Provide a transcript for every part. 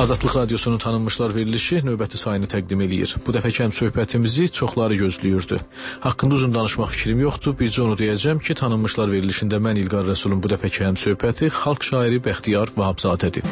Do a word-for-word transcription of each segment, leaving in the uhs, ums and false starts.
Azadlıq Radiosunun tanınmışlar verilişi növbəti sayını təqdim eləyir. Bu dəfəki həm söhbətimizi çoxları gözləyirdi. Haqqında uzun danışmaq fikrim yoxdur. Bircə onu deyəcəm ki, tanınmışlar verilişində mən İlqar Rəsulun bu dəfəki həm söhbəti xalq şairi Bəxtiyar Vahabzadədir.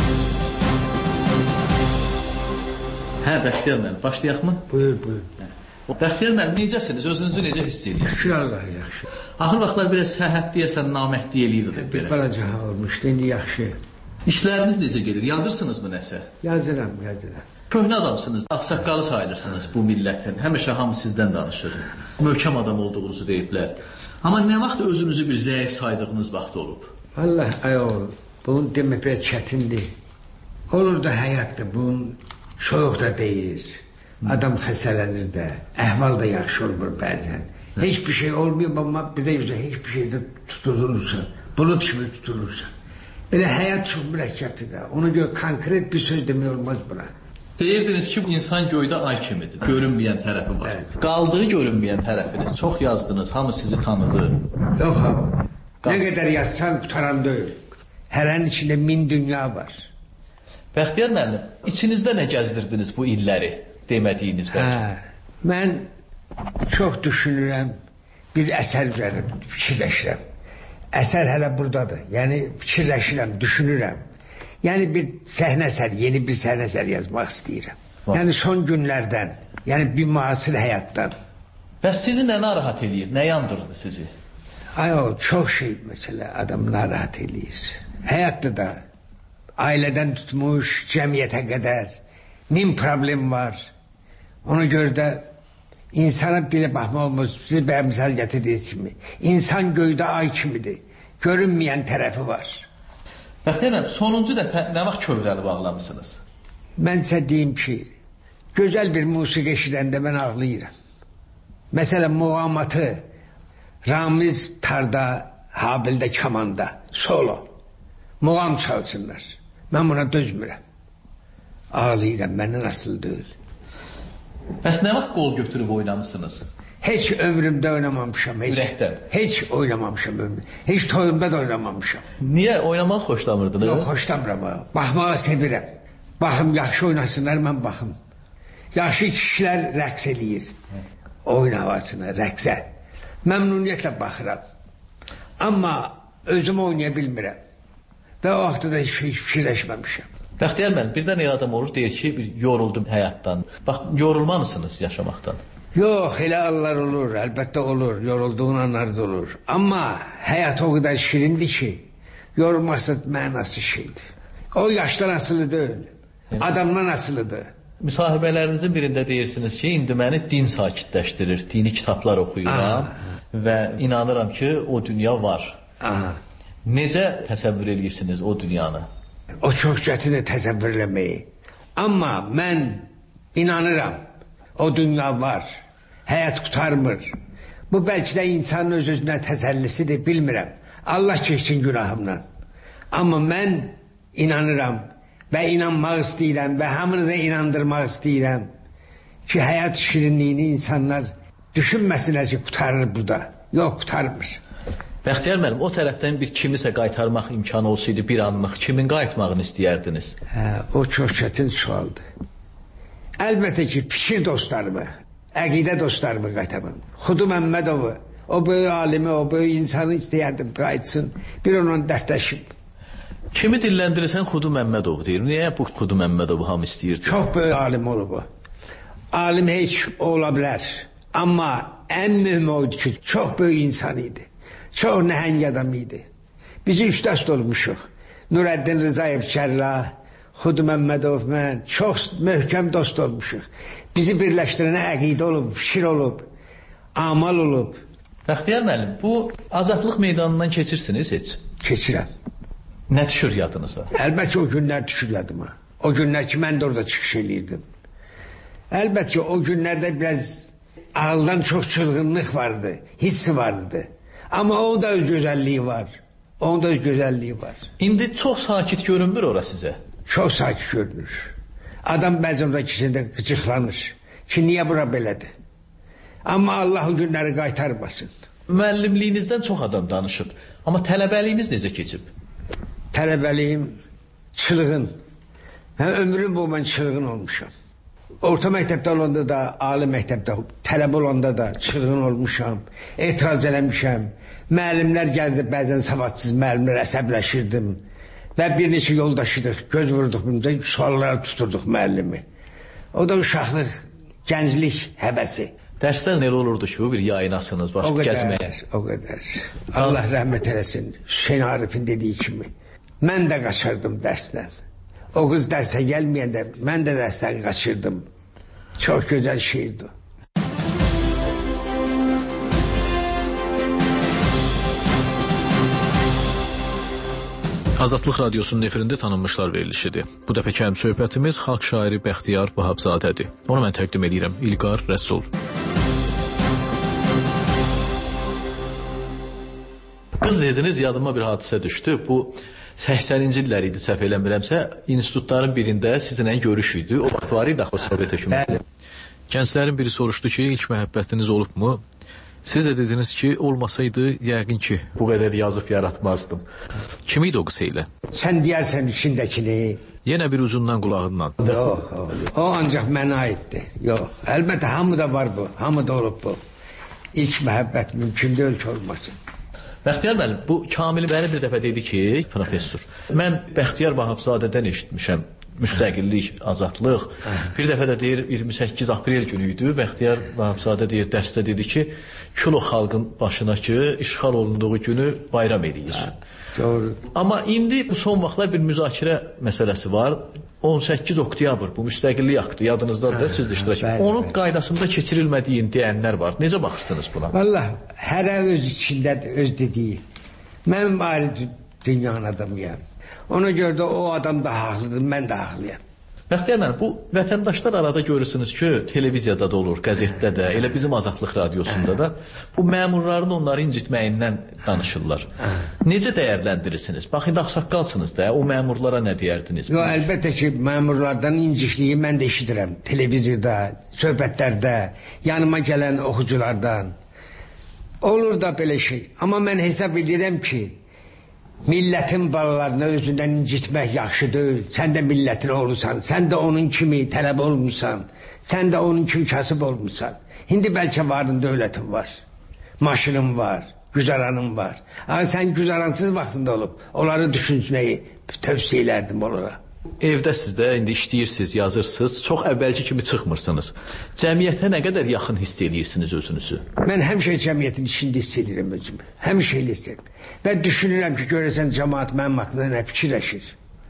Hə, Bəxtiyar müəllim, başlayaqmı? Buyur, buyur. Bəxtiyar müəllim, necəsiniz? Özünüzü necə hiss edirsiniz? Şükür Allah, yaxşı. Axır vaxtlar biraz səhhət deyəsən, naməhdi eləyirdi belə. Balaca olmuşdu, indi yaxşı. İşləriniz necə gedir? Yazırsınızmı nəsə? Yazıram, yazıram. Köhnə adamsınız, ağsaqqalı sayılırsınız bu millətin. Həmişə hamı sizdən danışır. Möhkəm adam olduğunuzu deyiblər. Amma nə vaxt özünüzü bir zəif saydığınız vaxt olub? Allah, ayol, bunu demək belə çətindir. Olur da həyatdır, bunun soyuq da deyir. Adam xəstələnir də, əhval da yaxşı olmur bəzən. Heç bir şey olmuyor, amma bir də yüzə heç bir şeydə tutulursa, bulut kimi tutulursa. Elə həyat çox mürəkkəbdir də. Ona görə konkret bir söz demək olmaz buna. Deyirdiniz ki, insan göydə ay kimidir. Görünməyən tərəfi var. Evet. Qaldığı görünməyən tərəfiniz. Çox yazdınız, hamı sizi tanıdı. Yox abi. Ne qədər yazsan qutaran deyil. Hərənin içində min dünya var. Bəxtiyar müəllim, içinizdə nə gəzdirdiniz bu illəri demədiyiniz bəlkə? Hə, mən çox düşünürəm, bir əsər üzərində fikirləşirəm. Əsər hələ buradadır. Yəni fikirləşirəm, düşünürəm. Yəni bir səhnə əsər, yeni bir səhnə əsər yazmaq istəyirəm. Var. Yəni son günlərdən, yəni bir müasir həyatdan. Bəs sizi nə narahat eləyir, nə yandırdı sizi? Ay o, çox şey məsələ adam narahat eləyir. Həyatda da ailədən tutmuş, cəmiyyətə qədər min problem var. Ona görə də İnsana belə baxmaq olmaz, siz bəyə misal gətirdiniz kimi. İnsan göydə ay kimidir, görünməyən tərəfi var. Bəxtiyar, sonuncu dəfə nə vaxt kövrəli bağlamışsınız? Mən sizə deyim ki, gözəl bir musiqi eşidəndə mən ağlayıram. Məsələn, muğamatı, Ramiz tarda, Habildə kamanda, solo, muğam çalsınlar. Mən buna dözmürəm. Ağlayıram, məndən asıl deyil. Bəs nə vaxt qol götürüb oynamısınız? Heç ömrümdə oynamamışam. Heç, Ürəkdən? Heç oynamamışam ömrümdə. Heç toyumda da oynamamışam. Niyə? Oynamaq xoşlamırdınız? Yox, xoşlamıram. Baxmağı sevirəm. Baxım, yaxşı oynasınlar, mən baxım. Yaxşı kişilər rəqs eləyir. Oyun havasına, rəqsə. Məmnuniyyətlə baxıram. Amma özüm oynaya bilmirəm. Və o vaxtda da heç fikirləşməmişəm. Bəxtiyar müəllim, birdən el adam olur, deyir ki, yoruldum həyatdan. Bax, yorulmanısınız yaşamaqdan. Yox, elə anlar olur, əlbəttə olur, yorulduğun anlarda olur. Amma həyat o qədər şirindir ki, yorulması mənası şeydir. O yaşdan asılı deyil, adamdan asılıdır. Müsahibələrinizin birində deyirsiniz ki, indi məni din sakitləşdirir, dini kitablar oxuyuram və inanıram ki, o dünya var. Aha. Necə təsəvvür edirsiniz o dünyanı? O çox çətindir təsəvvür eləməyi. Amma mən inanıram, o dünya var, həyat qurtarmır. Bu bəlkə də insanın öz-özünə təsəllisidir, bilmirəm. Allah keçsin günahımdan. Amma mən inanıram və inanmaq istəyirəm və hamını da inandırmaq istəyirəm ki, həyat şirinliyini insanlar düşünməsinlər ki, qurtarır burada. Yox, qurtarmır. Bəxtiyar müəllim, o tərəfdən bir kimisə qaytarmaq imkanı olsaydı bir anlıq, kimin qayıtmağını istəyərdiniz? Hə, o çox çətin sualdır. Əlbəttə ki, fikir dostlarımı, əqidə dostlarımı qaytamam. Xudu Məmmədovu, o böyük alimi, o böyük insanı istəyərdim qayıtsın, bir onun dəstəşim. Kimi dilləndirirsən Xudu Məmmədov deyir. Niyə bu Xudu Məmmədovu hamı istəyirdi? Çox böyük alim olub o. Alim heç ola bilər. Amma ən mühüm oydu ki, çox böyük insan idi. Çox nəhəng adam idi. Biz üç dəst olmuşuq. Nurəddin Rızayev Kərrah, Xudu Məmmədov, mən çox möhkəm dost olmuşuq. Bizi birləşdirənə əqidə olub, fikir olub, amal olub. Bəxtiyar müəllim, bu Azadlıq meydanından keçirsiniz heç? Keçirəm. Nə düşür yadınıza? Əlbəttə o günlər düşür yadıma. O günlər ki, mən də orada çıxış eləyirdim. Əlbəttə ki, o günlərdə biraz ağıldan çox çılğınlıq vardı, hissi vardı. Amma o da öz gözəlliyi var. Onun da öz gözəlliyi var. İndi çox sakit görünmür ora sizə? Çox sakit görünür. Adam bəzən orada kişində qıcıqlanır ki, niyə bura belədir? Amma Allah o günləri qaytarmasın. Müəllimliyinizdən çox adam danışıb. Amma tələbəliyiniz necə keçib? Tələbəliyim çılğın. Mən ömrüm bu mən çılğın olmuşam. Orta məktəbdə olanda da, ali məktəbdə, tələbə olanda da çılğın olmuşam. Etiraz eləmişəm. Müəllimlər gəldi, bəzən savadsız müəllimlər, əsəbləşirdim. Və bir neçə yoldaşıdıq, göz vurduq, suallara tuturduq müəllimi. O da uşaqlıq, gənclik həvəsi. Dərsdən elə olurdu ki, bu bir yayınasınız, başlayıb gəzməyə. O qədər. Allah rəhmət eləsin, Hüseyin Arifin dediyi kimi. Mən də qaçırdım dərsdən. O qız dərsə gəlməyəndə mən də dərsdən qaçırdım. Çox gözəl şeydi. Azadlıq Radiosunun efirində tanınmışlar verilişidir. Bu dəfəki həm söhbətimiz xalq şairi Bəxtiyar Vahabzadədir. Onu mən təqdim edirəm. İlqar Rəsul. Qız dediniz, yadıma bir hadisə düşdü. Bu səksəninci illər idi, səhv eləmirəmsə, institutların birində sizinlə görüş idi. O vaxt var idi axı Sovet hökuməti. Gənclərin biri soruşdu ki, ilk məhəbbətiniz olubmu? Siz də dediniz ki, olmasaydı, yəqin ki, bu qədər yazıb yaratmazdım. Kim idi o qısa ilə? Sən deyərsən içindəkini. Yenə bir ucundan qulağından. Yox, o ancaq mənə aiddir. Yox, əlbəttə hamıda var bu, hamıda olub bu. İlk məhəbbət mümkün deyil ki, olmasın. Bəxtiyar müəllim, bu Kamil bəri bir dəfə dedi ki, professor, mən Bəxtiyar Vahabzadədən eşitmişəm. Müstəqillik, azadlıq. Bir dəfə də deyir, iyirmi səkkiz aprel günü idi. Bəxtiyar Vahabzadə deyir, dərsdə dedi ki, kilo xalqın başına ki, işğal olunduğu günü bayram eləyir. Doğru. Amma indi bu son vaxtlar bir müzakirə məsələsi var. on səkkiz oktyabr bu müstəqillik aktı, yadınızdadır da, siz də iştirak edin. Onun qaydasında keçirilmədiyin deyənlər var. Necə baxırsınız buna? Vallahi, hərə öz içindədir, öz dediyi. Mən bari dünyanın adamıyam. Ona görə də o adam da haqlıdır, mən də haqlıyam. Bəxtiyar müəllim, bu vətəndaşlar arada görürsünüz ki, televiziyada da olur, qəzetdə də, elə bizim Azadlıq Radiosunda da bu məmurların onları incitməyindən danışırlar. Necə dəyərləndirirsiniz? Bax, indi ağsaqqalsınız da, o məmurlara nə deyərdiniz? Yox, əlbəttə ki, məmurlardan incikliyi mən də eşidirəm. Televiziyada, söhbətlərdə, yanıma gələn oxuculardan. Olur da belə şey. Amma mən hesab edirəm ki, millətin balalarını özündən incitmək yaxşı deyil. Sən də millətin oğlusan, sən də onun kimi tələbə olmuşsan, sən də onun kimi kasıb olmuşsan. İndi bəlkə varın dövlətin var, maşının var, güzaranın var. Amma sən güzaransız vaxtında olub, onları düşünməyi tövsiyə elərdim onlara. Evdəsiz də, indi işləyirsiniz, yazırsınız, çox əvvəlki kimi çıxmırsınız. Cəmiyyətə nə qədər yaxın hiss edirsiniz özünüzü? Mən həmişə cəmiyyətin içində hiss edirəm özümü, həmişə hiss edirəm. Və düşünürəm ki, görəsən cəmaat mənim haqqında nə fikirləşir.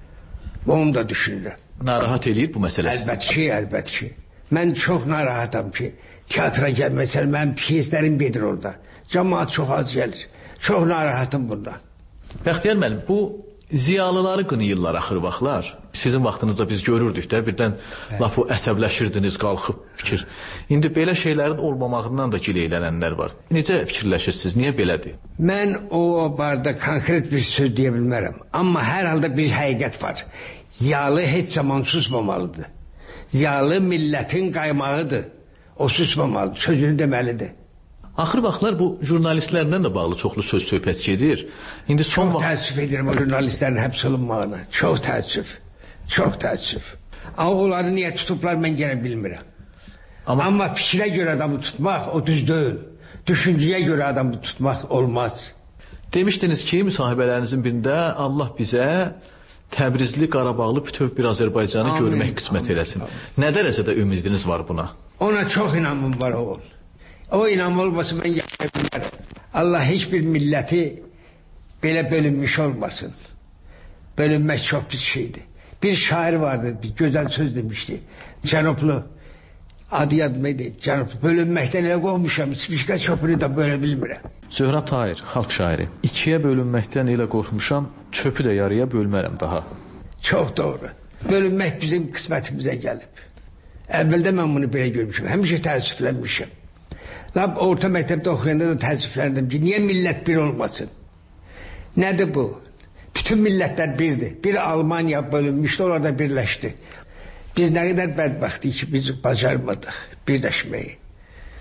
Onu da düşünürəm. Narahat eləyir bu məsələsi? Əlbət ki, əlbət ki. Mən çox narahatam ki, teatra gəlməsəl, mənim piyeslərim gedir orada. Cəmaat çox az gəlir. Çox narahatım bundan. Bəxtiyar müəllim, bu ziyalıları qınayırlar axır vaxtlar. Sizin vaxtınızda biz görürdük də, birdən laf o əsəbləşirdiniz, qalxıb fikir. İndi belə şeylərin olmamağından da gileylənənlər var. Necə fikirləşirsiniz, niyə belədir? Mən o barədə konkret bir söz deyə bilmərəm. Amma hər halda bir həqiqət var. Ziyalı heç zaman susmamalıdır. Ziyalı millətin qaymağıdır. O susmamalıdır, sözünü deməlidir. Axır vaxtlar bu jurnalistlərlə də bağlı çoxlu söz söhbət gedir. İndi son çox vaxt... təəssüf edirəm o jurnalistlərin həbs olunmağına. Çox təəssüf. Çox təəssüf. Amma onları niyə tutublar mən yenə bilmirəm. Amma... Amma fikrə görə adamı tutmaq o düz deyil. Düşüncəyə görə adamı tutmaq olmaz. Demişdiniz ki, müsahibələrinizin birində Allah bizə Təbrizli, Qarabağlı bütöv bir Azərbaycanı Amin. Görmək qismət eləsin. Nə dərəcədə ümidiniz var buna? Ona çox inanmım var oğul. O inam olmasa mən yaşaya bilmərəm. Allah heç bir milləti belə bölünmüş olmasın. Bölünmək çox pis şeydir. Bir şair vardı, bir gözəl söz demişdi. Cənublu, adı yadmaydı, Cənublu. Bölünməkdən elə qormuşam, spişka çöpünü də bölə bilmirəm. Zöhrab Tahir, xalq şairi. İkiyə bölünməkdən elə qorxmuşam, çöpü də yarıya bölmərəm daha. Çox doğru. Bölünmək bizim qismətimizə gəlib. Əvvəldə mən bunu belə görmüşəm, həmişə təəssüflənmişəm. Lab orta məktəbdə oxuyanda da təəssüfləndim ki, niyə millət bir olmasın? Nədir bu? Bütün millətlər birdir. Bir Almaniya bölünmüşdü, onlar da birləşdi. Biz nə qədər bədbəxtik ki, biz bacarmadıq birləşməyi.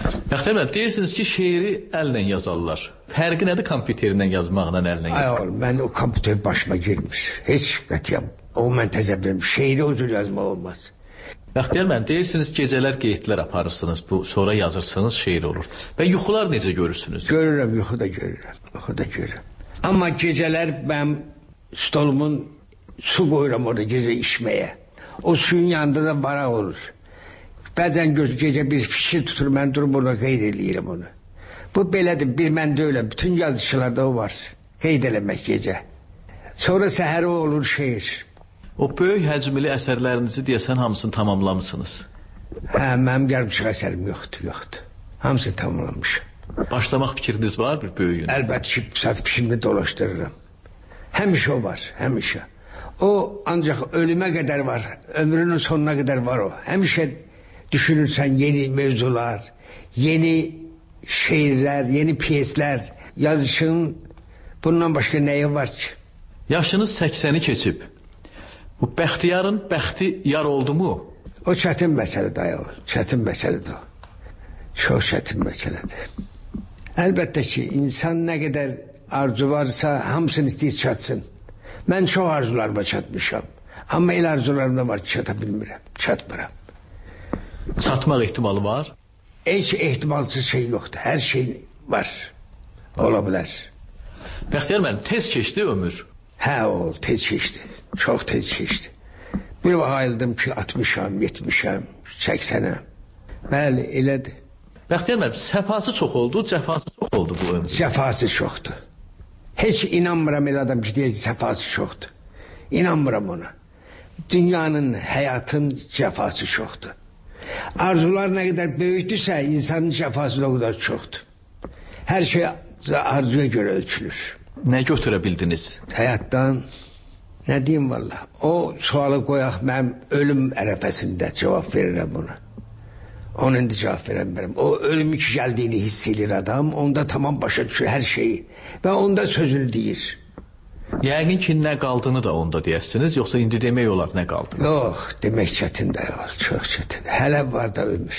Bəxtiyar müəllim, deyirsiniz ki, şeiri əllə yazarlar. Fərqi nədir kompüterlə yazmaqla əllə yazmaq? Ay oğlum, mən o kompüter başıma girmir. Heç qətiyyəm. O mən təzəbbürüm. Şeiri o cür yazmaq olmaz. Bəxtiyar müəllim, deyirsiniz gecələr qeydlər aparırsınız, bu sonra yazırsınız, şeir olur. Və yuxular necə görürsünüz? Görürəm, yuxu da görürəm. Yuxu da görürəm. Amma gecələr mən stolumun su qoyuram orada gecə içməyə. O suyun yanında da baraq olur. Bəzən göz gecə bir fikir tutur, mən durub orada qeyd eləyirəm onu. Bu belədir, bir mən deyiləm, bütün yazışlarda o var. Qeyd eləmək gecə. Sonra səhər o olur şeir. O böyük həcmli əsərlərinizi deyəsən hamısını tamamlamışsınız. Hə, mənim yarımçıq əsərim yoxdur, yoxdur. Hamısını tamamlamışım. Başlamaq fikriniz var bir böyüyün? Əlbəttə ki, saat fikrimi dolaşdırıram. Həmişə o var, həmişə. O ancaq ölümə qədər var, ömrünün sonuna qədər var o. Həmişə düşünürsən yeni mövzular, yeni şeirlər, yeni piyeslər, yazışın bundan başqa nəyi var ki? Yaşınız səksəni keçib. Bu Bəxtiyarın bəxti yar oldu mu? O çətin məsələdir, ay oğul, çətin məsələdir o. Çox çətin məsələdir. Əlbəttə ki, insan nə qədər arzu varsa, hamısını istəyir çatsın. Mən çox arzularıma çatmışam. Amma el arzularımda var ki, çata bilmirəm, çatmıram. Çatmaq ehtimalı var? Heç ehtimalsız şey yoxdur, hər şey var. Ola bilər. Bəxtiyar müəllim, tez keçdi ömür. Hə oğul, tez keçdi, çox tez keçdi. Bir vaxt ayıldım ki, altmışam, yetmişəm, səksənəm. Bəli, elədir. Bəxtiyar müəllim, səfası çox oldu, cəfası çox oldu bu ömür. Cəfası çoxdur. Heç inanmıram elə adam ki, deyək ki, səfası çoxdur. İnanmıram ona. Dünyanın, həyatın cəfası çoxdur. Arzular nə qədər böyükdürsə, insanın cəfası da o kadar çoxdur. Hər şey arzuya görə ölçülür. Nə götürə bildiniz? Həyatdan, nə deyim valla, o sualı qoyaq, mən ölüm ərəfəsində cavab verirəm ona. Onun indi cavab verəm. O ölümü ki gəldiyini hiss edir adam, onda tamam başa düşür hər şeyi və onda sözünü deyir. Yəqin ki, nə qaldığını da onda deyərsiniz, yoxsa indi demək olar nə qaldı? Yox, demək çətin də yox, çox çətin. Hələ var da ömür.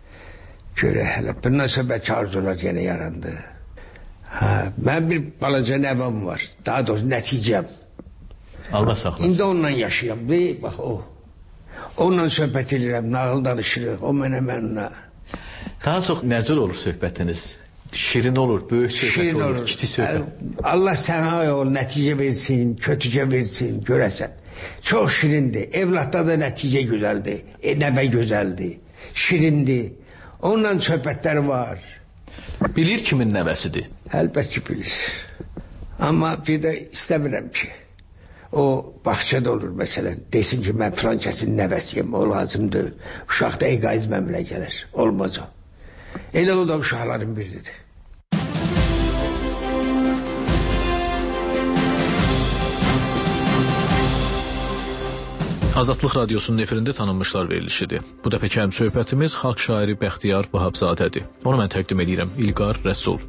Görə hələ, bundan sonra bəlkə arzular yenə yarandı. Hə, mən bir balaca nəvəm var, daha doğrusu nəticəm. Allah saxlasın. İndi onunla yaşayam, deyib, bax o. Onunla söhbət edirəm, nağıl danışırıq, o mənə mənə. Daha çox nəcür olur söhbətiniz? Şirin olur, böyük söhbət olur, olur, kiçik söhbət. Allah sənə ol, nəticə versin, kötücə versin, görəsən. Çox şirindir, evlatda da nəticə gözəldir, e, nəbə gözəldir, şirindir. Onunla söhbətlər var. Bilir kimin nəvəsidir? Əlbət ki, bilir. Amma bir də istəmirəm ki, o bağçada olur məsələn, desin ki, mən filan kəsin nəvəsiyəm, o lazım deyil. Uşaqda egoizm əmlə gəlir, olmaz o. Elə o da uşaqların biridir. Azadlıq Radiosunun efirində tanınmışlar verilişidir. Bu dəfəki həm söhbətimiz xalq şairi Bəxtiyar Vahabzadədir. Onu mən təqdim edirəm, İlqar Rəsul.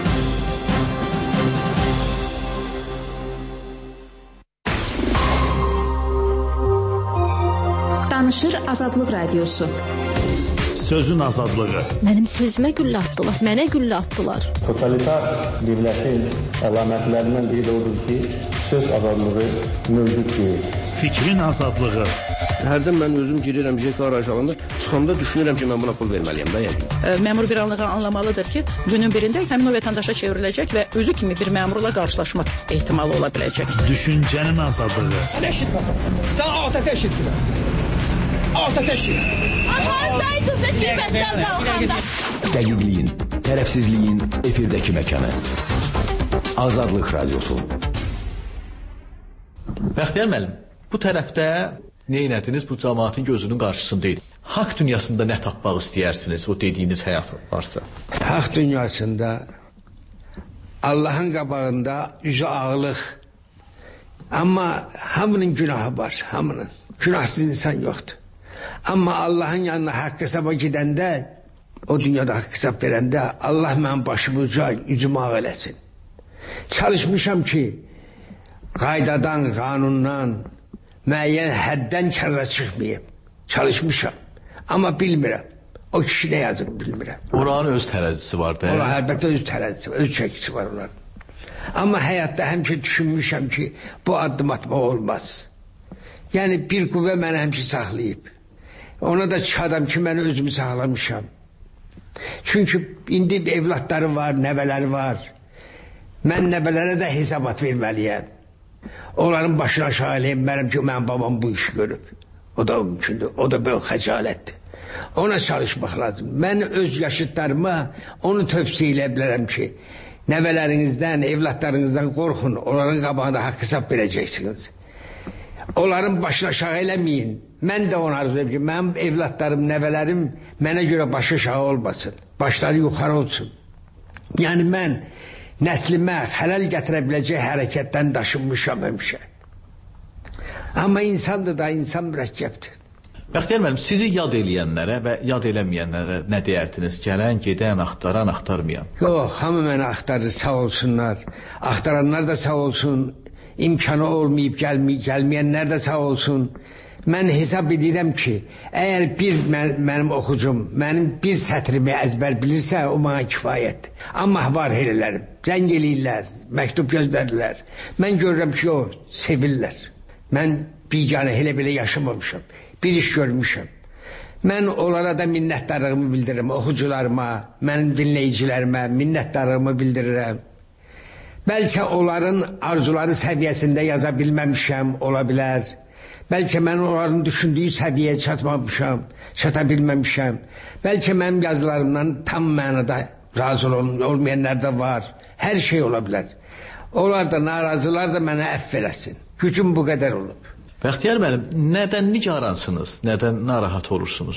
Danışır Azadlıq Radiosu. Sözün azadlığı. Mənim sözümə güllə atdılar, mənə güllə atdılar. Totalitar birləşin əlamətlərindən biri də odur ki, söz azadlığı mövcud deyil. Fikrin azadlığı. Hərdən mən özüm girirəm J K arayışlarında, çıxanda düşünürəm ki, mən buna pul verməliyəm da yəqin. Məmur bir anlığa anlamalıdır ki, günün birində həmin o vətəndaşa çevriləcək və özü kimi bir məmurla qarşılaşmaq ehtimalı ola biləcək. Düşüncənin azadlığı. Nə eşitməsən? Sən ATƏT eşitmirəm. ATƏT eşit. Haradaydınız da qiymətdən qalxanda? Dəqiqliyin, tərəfsizliyin efirdəki məkanı. Azadlıq Radiosu. Bəxtiyar müəllim, bu tərəfdə neynədiniz bu cəmaatın gözünün qarşısında idi? Haqq dünyasında nə tapmaq istəyirsiniz, o dediyiniz həyat varsa? Haqq dünyasında Allahın qabağında üzü ağlıq. Amma hamının günahı var, hamının. Günahsız insan yoxdur. Amma Allahın yanına haqq hesaba gedəndə, o dünyada haqq hesab verəndə Allah mənim başımı uca, üzümü ağ eləsin. Çalışmışam ki, qaydadan, qanundan, müəyyən həddən kərra çıxmayayım. Çalışmışam, amma bilmirəm. O kişi nə yazır bilmirəm. Oranın öz tərəzisi var da. Oranın əlbəttə öz tərəzisi var, öz çəkisi var onların. Amma həyatda həmişə düşünmüşəm ki, bu addım atmaq olmaz. Yəni bir qüvvə məni həmişə saxlayıb. Ona da çıxadam ki, mən özümü saxlamışam. Çünki indi evlatları var, nəvələri var. Mən nəvələrə də hesabat verməliyəm. Onların başına aşağı eləyəm ki, mənim babam bu işi görüb. O da mümkündür, o da böyük xəcalətdir. Ona çalışmaq lazım. Mən öz yaşıtlarıma onu tövsiyə edə bilərəm ki, nəvələrinizdən, evlatlarınızdan qorxun, onların qabağında haqq hesab verəcəksiniz. Onların başına aşağı eləməyin. Mən də onu arzu edirəm ki, mənim evlatlarım, nəvələrim mənə görə başı aşağı olmasın, başları yuxarı olsun. Yəni mən nəslimə xələl gətirə biləcək hərəkətdən daşınmışam həmişə. Amma insandır da, insan mürəkkəbdir. Bəxtiyar müəllim, sizi yad eləyənlərə və yad eləməyənlərə nə deyərdiniz? Gələn, gedən, axtaran, axtarmayan. Yox, hamı məni axtarır, sağ olsunlar. Axtaranlar da sağ olsun. İmkanı olmayıb gəlməyib, gəlməyənlər də sağ olsun. Mən hesab edirəm ki, əgər bir mən, mənim oxucum, mənim bir sətrimi əzbər bilirsə, o mənə kifayətdir. Amma var elələrəm, zəng eləyirlər, məktub göndərirlər. Mən görürəm ki, o, sevirlər. Mən biganə elə belə yaşamamışam. Bir iş görmüşəm. Mən onlara da minnətdarlığımı bildirirəm, oxucularıma, mənim dinləyicilərimə minnətdarlığımı bildirirəm. Bəlkə onların arzuları səviyyəsində yaza bilməmişəm, ola bilər. Bəlkə mən onların düşündüyü səviyyəyə çatmamışam, çata bilməmişəm. Bəlkə mənim yazılarımdan tam mənada razı olmayanlar da var. Hər şey ola bilər. Onlar da, narazılar da mənə əff eləsin. Gücüm bu qədər olub. Bəxtiyar müəllim, nədən nicaransınız, nədən narahat olursunuz?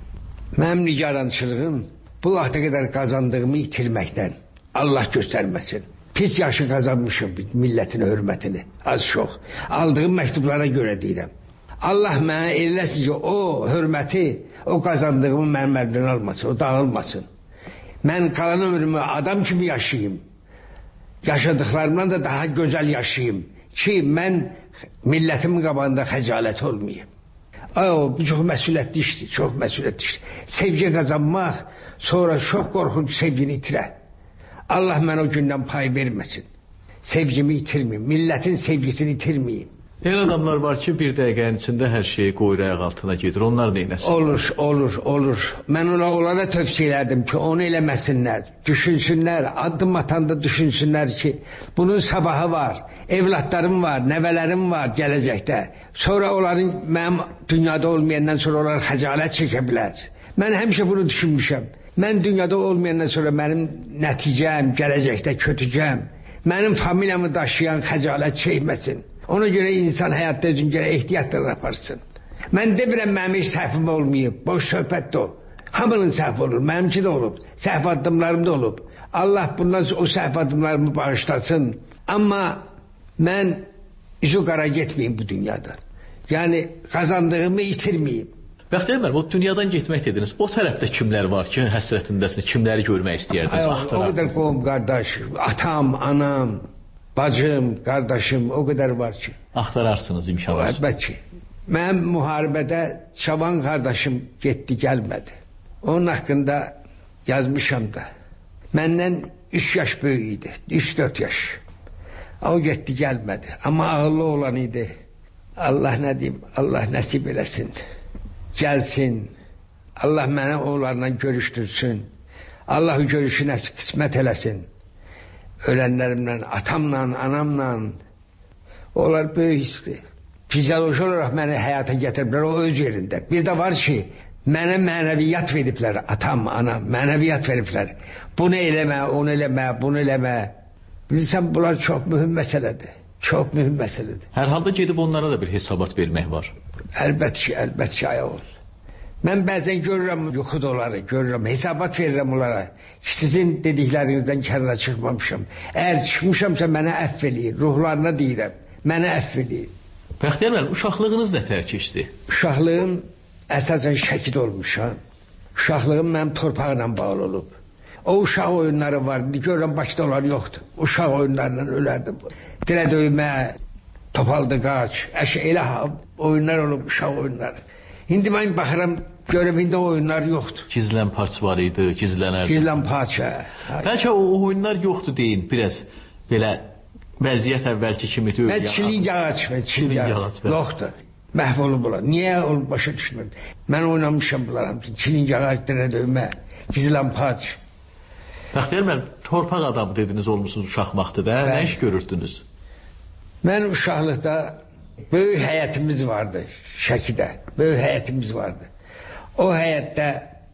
Mənim nicarançılığım bu vaxta qədər qazandığımı itirməkdən. Allah göstərməsin. Pis yaşı qazanmışım millətin hörmətini, az çox. Aldığım məktublara görə deyirəm. Allah mənə eləsin ki, o hörməti, o qazandığımı mənim əlimdən almasın, o dağılmasın. Mən qalan ömrümü adam kimi yaşayayım. Yaşadıqlarımdan da daha gözəl yaşayayım ki, mən millətimin qabağında xəcalət olmayayım. O, bu çox məsuliyyətli işdir, çox məsuliyyətli işdir. Sevgi qazanmaq, sonra çox qorxun ki, sevgini itirə. Allah mənə o gündən pay verməsin. Sevgimi itirməyim, millətin sevgisini itirməyim. Elə adamlar var ki, bir dəqiqənin içində hər şeyi qoyur ayaq altına gedir. Onlar neynəsin? Olur, olur, olur. Mən ona, onlara tövsiyə elərdim ki, onu eləməsinlər, düşünsünlər, addım atanda düşünsünlər ki, bunun sabahı var, evlatlarım var, nəvələrim var gələcəkdə. Sonra onların, mənim dünyada olmayandan sonra onlar xəcalət çəkə bilər. Mən həmişə bunu düşünmüşəm. Mən dünyada olmayandan sonra mənim nəticəm, gələcəkdə kötücəm, mənim familiyamı daşıyan xəcalət çəkməsin. Ona görə insan həyatda özün görə ehtiyatlar aparsın. Mən demirəm, mənim heç səhvim olmayıb, boş söhbət də o. Hamının səhv olur, mənimki də olub, səhv addımlarım da olub. Allah bundan o səhv addımlarımı bağışlasın. Amma mən üzü qara getməyim bu dünyadan. Yəni qazandığımı itirməyim. Bəxtiyar müəllim, o dünyadan getmək dediniz. O tərəfdə kimlər var ki, həsrətindəsiniz, kimləri görmək istəyərdiniz? Ay, o qədər qovum, qardaş, atam, anam, bacım, qardaşım, o qədər var ki. Axtararsınız imkanlar. Əlbət ki. Mənim müharibədə Şaban qardaşım getdi, gəlmədi. Onun haqqında yazmışam da. Məndən üç yaş böyük idi, üç dörd yaş. O getdi, gəlmədi. Amma ağıllı olan idi. Allah nə deyim, Allah nəsib eləsin. Gəlsin. Allah mənə onlarla görüşdürsün. Allah görüşü nəsib qismət eləsin. Ölənlərimlə, atamla, anamla. Onlar böyük hisli. Fizyoloji olaraq məni həyata gətiriblər, o öz yerində. Bir də var ki, mənə mənəviyyat veriblər, atam, anam, mənəviyyat veriblər. Bunu eləmə, onu eləmə, bunu eləmə. Bilirsən, bunlar çox mühüm məsələdir. Çox mühüm məsələdir. Hər halda gedib onlara da bir hesabat vermək var. Əlbət ki, əlbət ki, ayaq ol. Mən bəzən görürəm yuxuda onları, görürəm, hesabat verirəm onlara. Sizin dediklərinizdən kənara çıxmamışam. Əgər çıxmışamsa mənə əff eləyin, ruhlarına deyirəm, mənə əff eləyin. Bəxtiyar müəllim, uşaqlığınız nə tər keçdi? Uşaqlığım əsasən Şəkidə olmuşam. Uşaqlığım mənim torpaqla bağlı olub. O uşaq oyunları var, görürəm başda onlar yoxdur. Uşaq oyunlarla ölərdim. Dirə döymə, topaldı qaç, əşə elə oyunlar olub, uşaq oyunları. İndi mən baxıram, görevində oyunlar yoxdur. Gizlən parç var idi, gizlənərdi. Gizlən parça. Bəlkə o oyunlar yoxdur deyin, biraz belə vəziyyət əvvəlki kimi deyil. Mən çiling ağac və çiling ağac yoxdur. Məhv olub olar. Niyə olub başa düşmürəm. Mən oynamışam bunlar hamısını. Çiling ağac dənə döymə, gizlən parç. Bəxtiyar müəllim, torpaq adamı dediniz olmuşsunuz uşaq vaxtıda. Nə iş görürdünüz? Mən uşaqlıqda böyük həyətimiz vardı Şəkidə. Böyük həyətimiz vardı. O həyətdə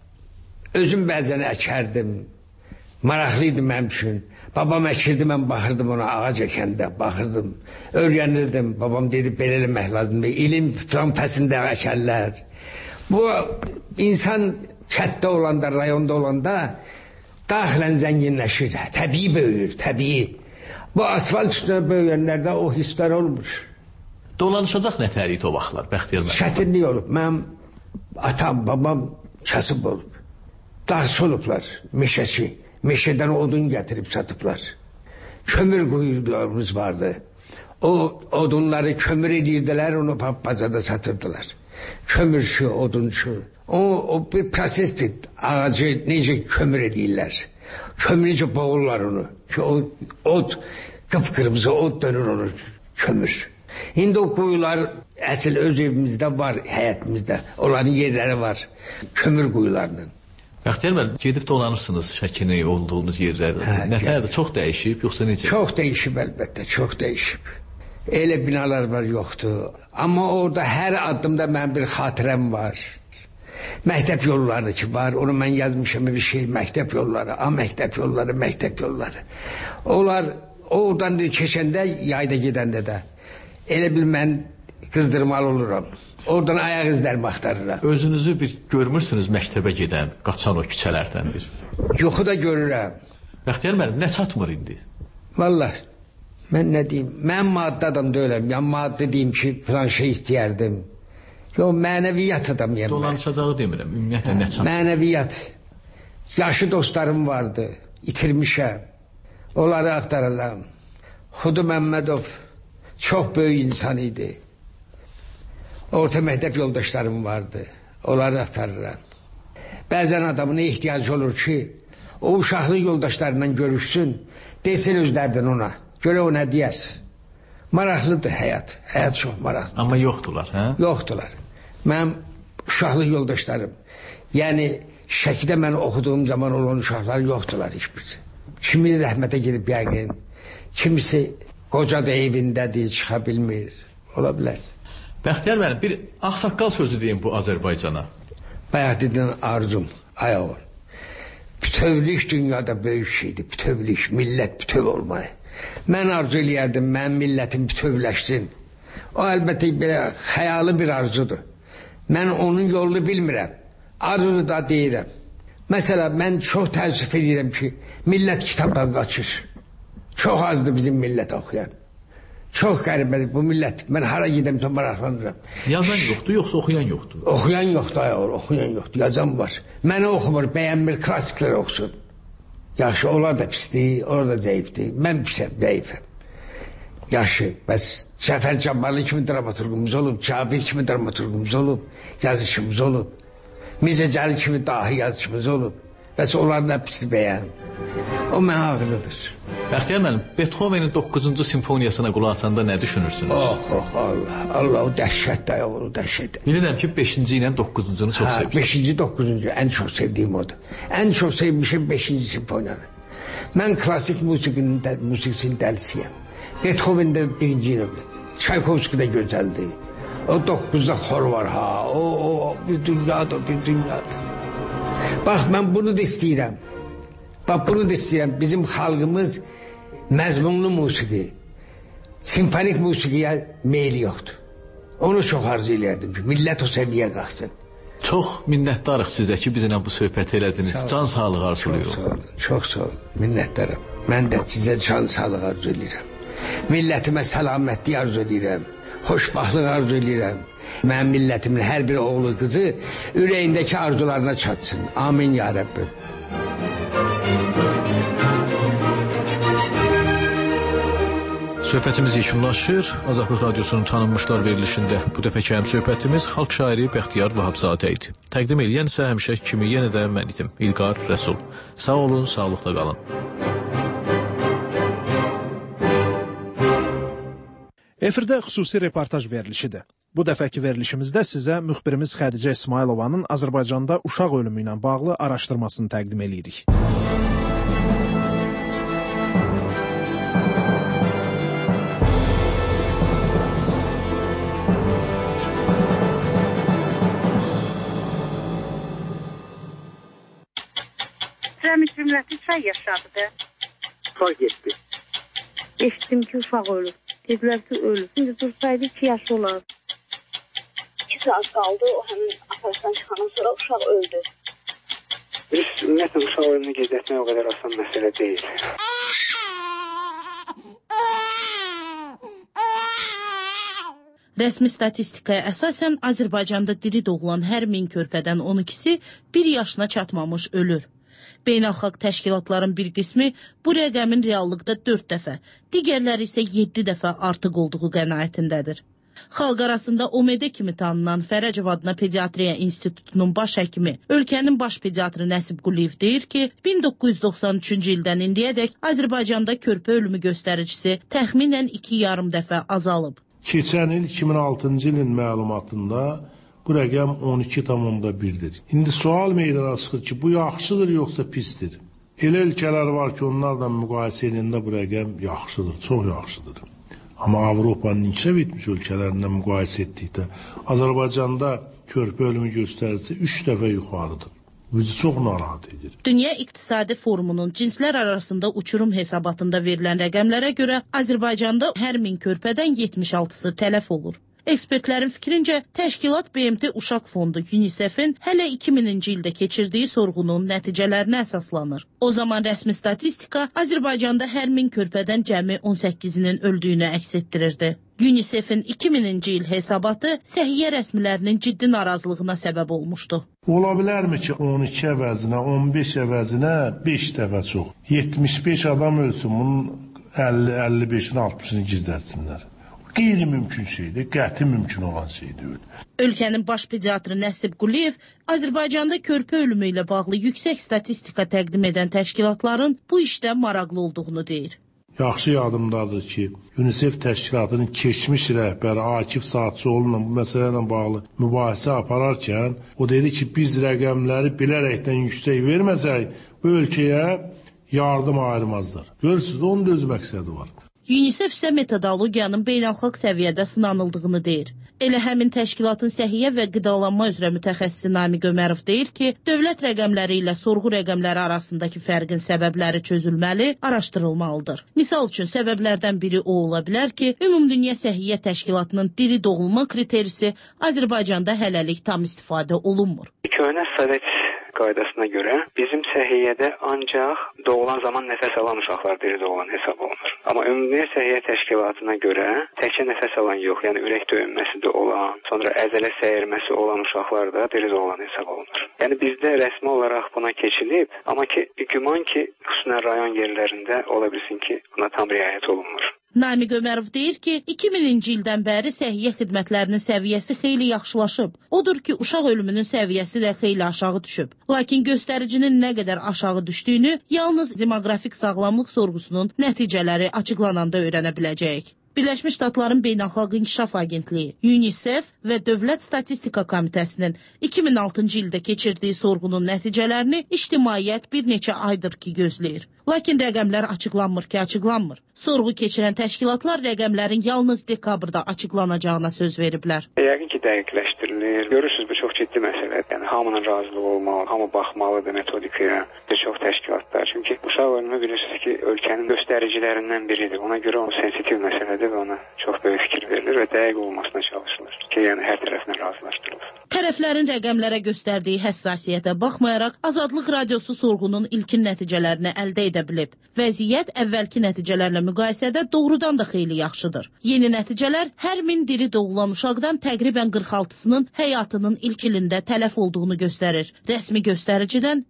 özüm bəzən əkərdim. Maraqlıydı mənim üçün. Babam əkirdi, mən baxırdım ona ağac əkəndə, baxırdım. Öyrənirdim. Babam dedi, belə eləmək lazımdır. İlim filan fəsində əkərlər. Bu insan kətdə olanda, rayonda olanda daxilən zənginləşir. Təbii böyür, təbii. Bu asfalt üstünə böyüyənlərdə o hisslər olmur. Dolanışacaq nətər idi o vaxtlar, Bəxtiyar müəllim? Çətinlik olub. Mənim atam, babam kasıb olub. Dağçı olublar, meşəçi. Meşədən odun gətirib satıblar. Kömür quyularımız vardı. O odunları kömür edirdilər, onu bazada satırdılar. Kömürçü, odunçu. O, o bir prosesdir. Ağacı necə kömür edirlər. Kömür necə boğurlar onu. Ki, o od, qıpqırmızı od dönür onu kömür. İndi o quyular əsl öz evimizdə var, həyətimizdə. Onların yerləri var. Kömür quyularının. Bəxtiyar müəllim, gedib dolanırsınız Şəkini, olduğunuz yerlərdə. Hə, nətərdir, çox dəyişib, yoxsa necə? Çox dəyişib əlbəttə, çox dəyişib. Elə binalar var, yoxdur. Amma orada hər addımda mənim bir xatirəm var. Məktəb yolları ki var, onu mən yazmışam bir şey, məktəb yolları, a məktəb yolları, məktəb yolları. Onlar oradan keçəndə, yayda gedəndə də elə bil mən qızdırmalı oluram. Oradan ayaq izlərimi axtarıram. Özünüzü bir görmürsünüz məktəbə gedən, qaçan o küçələrdəndir. Yoxu da görürəm. Bəxtiyar müəllim, nə çatmır indi? Vallahi, mən nə deyim, mən maddi adam deyiləm. Ya maddi deyim ki, filan şey istəyərdim. Yox, mənəviyyat adamıyam. Dolanışacağı demirəm, ümumiyyətlə nə çatmır? Mənəviyyat. Yaşı dostlarım vardı, itirmişəm. Onları axtarıram. Xudu Məmmədov çox böyük insan idi. Orta məktəb yoldaşlarım vardı. Onları axtarıram. Bəzən adamın ehtiyacı olur ki, o uşaqlıq yoldaşlarıyla görüşsün, desin özlərdən ona. Görə o nə deyər? Maraqlıdır həyat. Həyat çox maraqlıdır. Amma yoxdular, hə? Yoxdular. Mənim uşaqlıq yoldaşlarım, yəni Şəkidə mən oxuduğum zaman olan uşaqlar yoxdular hiçbirisi. Kimi rəhmətə gedib yəqin, kimisi qoca da evindədir, çıxa bilmir. Ola bilər. Bəxtiyar müəllim, bir ağsaqqal sözü deyim bu Azərbaycana. Bayaq dedin arzum, ay oğul. Bütövlük dünyada böyük şeydir, bütövlük, millət bütöv olmayı. Mən arzu eləyərdim, mənim millətim bütövləşsin. O əlbəttə belə xəyalı bir arzudur. Mən onun yolunu bilmirəm, arzunu da deyirəm. Məsələn, mən çox təəssüf edirəm ki, millət kitabdan qaçır. Çox azdır bizim millət oxuyan. Çox qəribədir bu millət. Mən hara gedəmsə maraqlanıram. Yazan yoxdur, yoxsa oxuyan yoxdur? Oxuyan yoxdur, ayol, oxuyan yoxdur. Yazan var. Mənə oxumur, bəyənmir, klassiklər oxusun. Yaxşı, onlar da pisdir, onlar da zəifdir. Mən pisəm, zəifəm. Yaxşı, bəs Cəfər Cabbarlı kimi dramaturgumuz olub, Cabir kimi dramaturgumuz olub, yazışımız olub. Mirzə Cəlil kimi dahi yazışımız olub. Bəs onların hepsini bəyən. O mənə ağırlıdır. Bəxtiyar müəllim, Beethovenin doqquzuncu simfoniyasına qulaq asanda nə düşünürsünüz? Oh, oh, Allah, Allah, o dəhşətdir, o dəhşətdir. Bilirəm ki, beşinci ilə doqquzuncunu çox sevirsiniz. beşinci, doqquzuncu, ən çox sevdiyim odur. Ən çox sevmişim beşinci simfoniyanı. Mən klasik musiqinin, musiqisinin dəlisiyəm. Beethoven də birinci növdə. Çaykovski də gözəldir. O doqquzda xor var, ha, o, o, bir dünyadır, bir dünyadır. Bax, mən bunu da istəyirəm. Bax, bunu da istəyirəm. Bizim xalqımız məzmunlu musiqi, simfonik musiqiyə meyli yoxdur. Onu çox arzu eləyərdim ki, millət o səviyyə qalxsın. Çox minnətdarıq sizə ki, bizimlə bu söhbəti elədiniz. Sağ can sağlığı arzulayıram. Çox sağ olun, çox sağ olun, minnətdaram. Mən də sizə can sağlığı arzu eləyirəm. Millətimə səlamətlik arzu eləyirəm, xoşbaxtlıq arzu eləyirəm. Mənim millətimin hər bir oğlu, qızı ürəyindəki arzularına çatsın. Amin ya Rəbbim. Söhbətimiz yekunlaşır. Azadlıq Radiosunun tanınmışlar verilişində bu dəfəki həmsöhbətimiz xalq şairi Bəxtiyar Vahabzadə idi. Təqdim edən isə həmişə kimi yenə də mən idim, İlqar Rəsul. Sağ olun, sağlıqla qalın. Efirdə xüsusi reportaj verilişidir. Bu dəfəki verilişimizdə sizə müxbirimiz Xədicə İsmailovanın Azərbaycanda uşaq ölümü ilə bağlı araşdırmasını təqdim edirik. Cəmi cümləti çay yaşadıdır. Uşaq getdi. Eşitdim ki, uşaq ölür. Dedilər ki, ölür. Şimdi dursaydı iki yaş olar. İki saat qaldı, o həmin aparatdan çıxandan sonra uşaq öldü. Biz ümumiyyətlə uşaq ölümünü qeyd etmək o qədər asan məsələ deyil. Rəsmi statistikaya əsasən Azərbaycanda diri doğulan hər min körpədən on ikisi bir yaşına çatmamış ölür. Beynəlxalq təşkilatların bir qismi bu rəqəmin reallıqda dörd dəfə, digərləri isə yeddi dəfə artıq olduğu qənaətindədir. Xalq arasında O M D kimi tanınan Fərəcov adına Pediatriya İnstitutunun baş həkimi, ölkənin baş pediatrı Nəsib Quliyev deyir ki, min doqquz yüz doxsan üçüncü ildən indiyədək Azərbaycanda körpə ölümü göstəricisi təxminən iki yarım dəfə azalıb. Keçən il iki min altıncı ilin məlumatında bu rəqəm on iki tam birdir. İndi sual meydana çıxır ki, bu yaxşıdır yoxsa pisdir? Elə ölkələr var ki, onlarla müqayisə edəndə bu rəqəm yaxşıdır, çox yaxşıdır. Amma Avropanın inkişaf etmiş ölkələrindən müqayisə etdikdə Azərbaycanda körpə ölümü göstəricisi üç dəfə yuxarıdır. Bizi çox narahat edir. Dünya İqtisadi Forumunun cinslər arasında uçurum hesabatında verilən rəqəmlərə görə Azərbaycanda hər min körpədən yetmiş altısı tələf olur. Ekspertlərin fikrincə, təşkilat B M T Uşaq Fondu UNICEF-in hələ iki mininci ildə keçirdiyi sorğunun nəticələrinə əsaslanır. O zaman rəsmi statistika Azərbaycanda hər min körpədən cəmi on səkkizinin öldüyünü əks etdirirdi. UNICEF-in iki mininci il hesabatı səhiyyə rəsmilərinin ciddi narazılığına səbəb olmuşdu. Ola bilərmi ki, on iki əvəzinə, on beş əvəzinə beş dəfə çox, yetmiş beş adam ölsün, bunun əlli əlli beşini altmışını gizlətsinlər. Qeyri-mümkün şeydir, qəti mümkün olan şeydir. Ölkənin baş pediatrı Nəsib Quliyev Azərbaycanda körpə ölümü ilə bağlı yüksək statistika təqdim edən təşkilatların bu işdə maraqlı olduğunu deyir. Yaxşı yadımdadır ki, UNICEF təşkilatının keçmiş rəhbəri Akif Saatçıoğlu'yla bu məsələ ilə bağlı mübahisə apararkən, o dedi ki, biz rəqəmləri bilərəkdən yüksək verməsək, bu ölkəyə yardım ayırmazlar. Görürsünüz, onun da öz məqsədi var. UNICEF isə metodologiyanın beynəlxalq səviyyədə sınanıldığını deyir. Elə həmin təşkilatın səhiyyə və qidalanma üzrə mütəxəssisi Namiq Ömərov deyir ki, dövlət rəqəmləri ilə sorğu rəqəmləri arasındakı fərqin səbəbləri çözülməli, araşdırılmalıdır. Misal üçün, səbəblərdən biri o ola bilər ki, Ümumdünya Səhiyyə Təşkilatının diri doğulma kriterisi Azərbaycanda hələlik tam istifadə olunmur. Köhnə Sovet qaydasına görə bizim səhiyyədə ancaq doğulan zaman nəfəs alan uşaqlar diri doğulan hesab olunur. Amma Ümumdünya Səhiyyə Təşkilatına görə təkcə nəfəs alan yox, yəni ürək döyünməsi də olan, sonra əzələ səyirməsi olan uşaqlar da diri doğulan hesab olunur. Yəni bizdə rəsmi olaraq buna keçilib, amma ki, güman ki, xüsusən rayon yerlərində ola bilsin ki, buna tam riayət olunmur. Namiq Ömərov deyir ki, iki mininci ildən bəri səhiyyə xidmətlərinin səviyyəsi xeyli yaxşılaşıb. Odur ki, uşaq ölümünün səviyyəsi də xeyli aşağı düşüb. Lakin göstəricinin nə qədər aşağı düşdüyünü yalnız demoqrafik sağlamlıq sorğusunun nəticələri açıqlananda öyrənə biləcəyik. Birləşmiş Ştatların Beynəlxalq İnkişaf Agentliyi, UNICEF və Dövlət Statistika Komitəsinin iki min altıncı ildə keçirdiyi sorğunun nəticələrini ictimaiyyət bir neçə aydır ki gözləyir. Lakin rəqəmlər açıqlanmır ki, açıqlanmır. Sorğu keçirən təşkilatlar rəqəmlərin yalnız dekabrda açıqlanacağına söz veriblər. Yəqin ki, dəqiqləşdirilir. Görürsünüz, bu çox ciddi məsələdir. Yəni, hamının razılığı olmalı, hamı baxmalıdır metodikaya, bir çox təşkilatlar. Çünki uşaq ölümü bilirsiniz ki, ölkənin göstəricilərindən biridir. Ona görə o sensitiv məsələdir və ona çox böyük fikir verilir və dəqiq olmasına çalışılır ki, yəni hər tərəflə razılaşdırılır. Tərəflərin rəqəmlərə göstərdiyi həssasiyyətə baxmayaraq, Azadlıq Radiosu sorğunun ilkin nəticələrini əldə edə bilib. Vəziyyət əvvəlki nəticələrlə müqayisədə doğrudan da xeyli yaxşıdır. Yeni nəticələr hər min diri doğulan uşaqdan təqribən qırx altısının həyatının ilk ilində tələf olduğunu göstərir. Rəsmi göstəricidən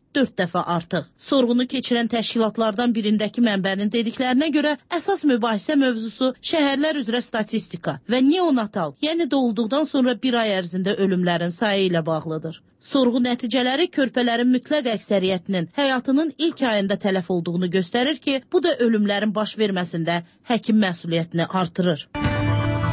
dörd dəfə artıq. Sorğunu keçirən təşkilatlardan birindəki mənbənin dediklərinə görə əsas mübahisə mövzusu şəhərlər üzrə statistika və neonatal, yəni doğulduqdan sonra bir ay ərzində ölümlərin sayı ilə bağlıdır. Sorğu nəticələri körpələrin mütləq əksəriyyətinin həyatının ilk ayında tələf olduğunu göstərir ki, bu da ölümlərin baş verməsində həkim məsuliyyətini artırır.